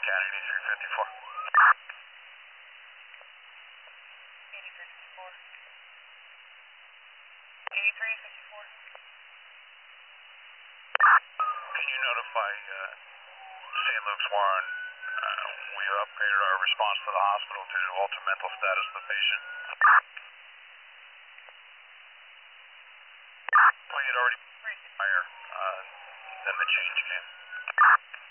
Kennedy 354. 8354. 8354. Can you notify St. Luke's Warren? We upgraded our response to the hospital due to altered mental status of the patient. We had already higher, then the change came.